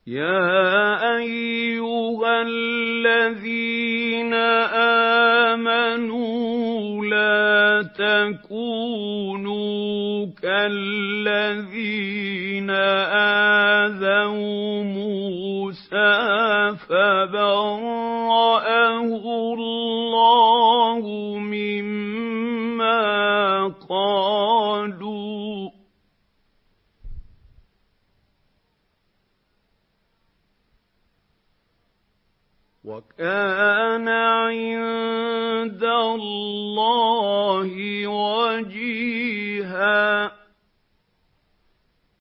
يَا أَيُّهَا الَّذِينَ آمَنُوا لَا تَكُونُوا كَالَّذِينَ آذَوْا مُوسَىٰ فَبَرَّأَهُ اللَّهُ مِمَّا قَالُوا ۚ وَكَانَ عِندَ اللَّهِ وَجِيهًا.